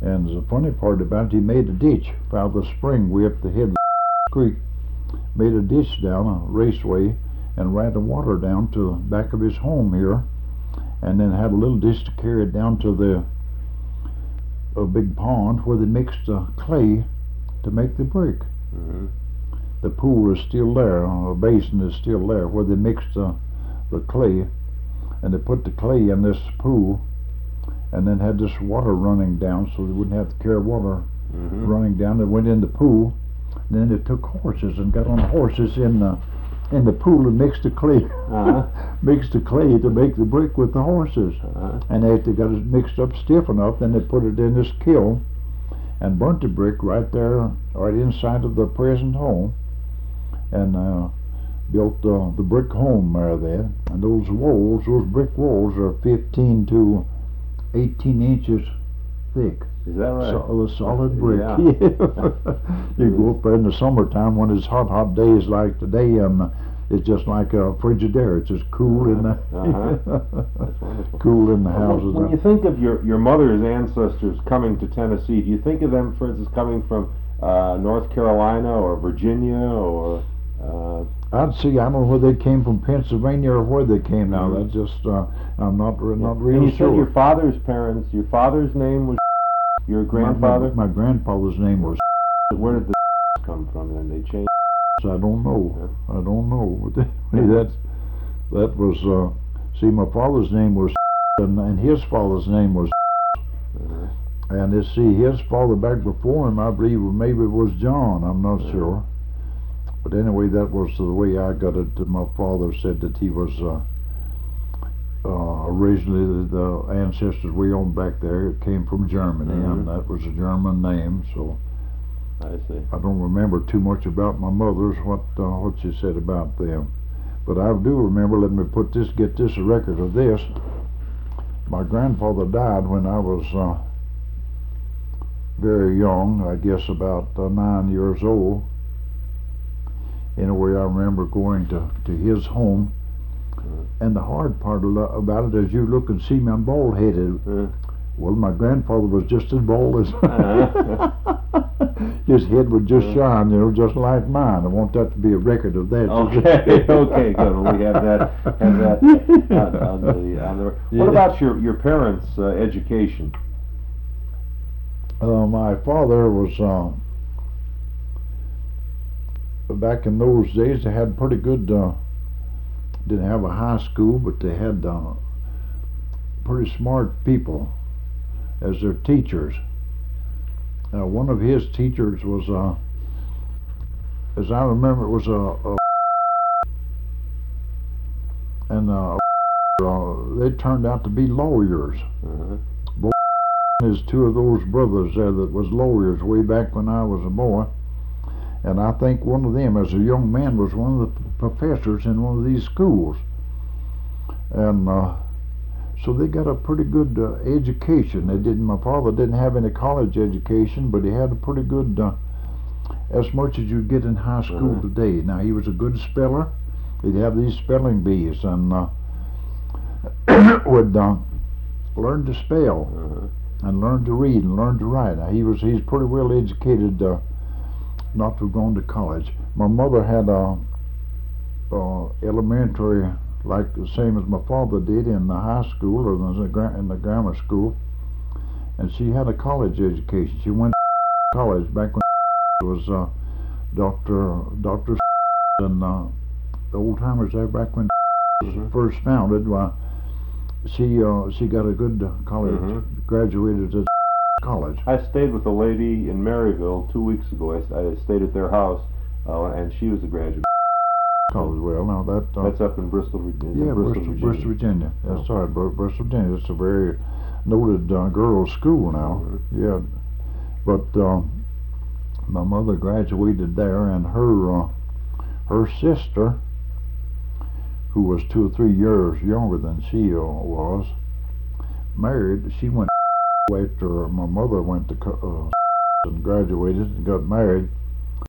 And the funny part about it, he made a ditch out of the spring way up the head of the creek, made a ditch down a raceway, and ran the water down to the back of his home here, and then had a little ditch to carry it down to a big pond where they mixed clay to make the brick. Mm-hmm. The pool is still there, a basin is still there where they mixed the clay, and they put the clay in this pool, and then had this water running down so they wouldn't have to carry water running down. They went in the pool, and then they took horses and got on horses in the pool and mixed the clay, mixed the clay to make the brick with the horses. And after they got it mixed up stiff enough, then they put it in this kiln and burnt the brick right there, right inside of the present home, and built the brick home there. And those walls, those brick walls, are 15 to 18 inches thick. Is that right? Solid brick. Yeah. You go up there in the summertime when it's hot days like today, and it's just like a Frigidaire. It's just cool in the That's wonderful. cool in the houses. When you think of your mother's ancestors coming to Tennessee, do you think of them, for instance, coming from North Carolina or Virginia or? I don't know where they came from, Pennsylvania, or where they came now. That's just I'm not real and you sure. said your father's parents. Your father's name was your grandfather. My grandfather's name was. Where did the come from? Then they changed. I don't know. I don't know. That was. See, my father's name was, and his father's name was. And his father back before him, I believe, maybe it was John. I'm not sure. But anyway, that was the way I got it. My father said that he was originally the ancestors we owned back there came from Germany, and that was a German name. So I see. I don't remember too much about my mother's what she said about them, but I do remember. Let me get this a record of this. My grandfather died when I was very young. I guess about 9 years old. Anyway, I remember going to his home, and the hard part about it is you look and see me, I'm bald-headed. Well, my grandfather was just as bald as his head would just shine, just like mine. I want that to be a record of that. Okay, okay, good. Well, we have that on the. What about your parents' education? My father was. Back in those days, they had pretty good. Didn't have a high school, but they had pretty smart people as their teachers. One of his teachers was, as I remember, it was they turned out to be lawyers. Both his two of those brothers there that was lawyers way back when I was a boy. And I think one of them, as a young man, was one of the professors in one of these schools. And so they got a pretty good education. My father didn't have any college education, but he had a pretty good, as much as you get in high school today. Now, he was a good speller. He'd have these spelling bees and would learn to spell and learn to read and learn to write. Now, he's pretty well educated. Not to have gone to college. My mother had elementary, like the same as my father did, in the high school or in the grammar school, and she had a college education. She went to college back when it was Dr. and the old timers there back when was first founded. She got a good college, graduated at college. I stayed with a lady in Maryville 2 weeks ago. I stayed at their house, and she was a graduate. College. Well, now that's up in Bristol, Virginia. Yeah, Bristol, Virginia. That's right, Bristol, Virginia. It's a very noted girls' school now. Yeah, but my mother graduated there, and her sister, who was 2 or 3 years younger than she was, married. She went after my mother went to and graduated and got married.